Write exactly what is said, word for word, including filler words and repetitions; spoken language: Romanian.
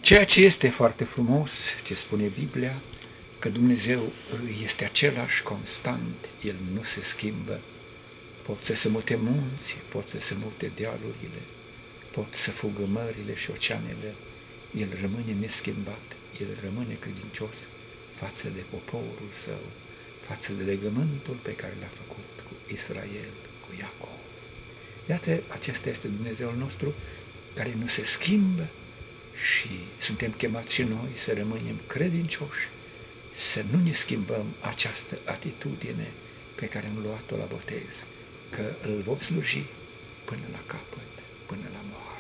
Ceea ce este foarte frumos, ce spune Biblia, că Dumnezeu este același constant, El nu se schimbă. Pot să se mute munți, pot să se mute dealurile, pot să fugă mările și oceanele, El rămâne neschimbat, El rămâne credincios față de poporul Său, față de legământul pe care l-a făcut cu Israel, cu Iacov. Iată, acesta este Dumnezeul nostru, care nu se schimbă și suntem chemați și noi să rămânem credincioși, să nu ne schimbăm această atitudine pe care am luat-o la botez, că îl vom sluji până la capăt, până la moarte.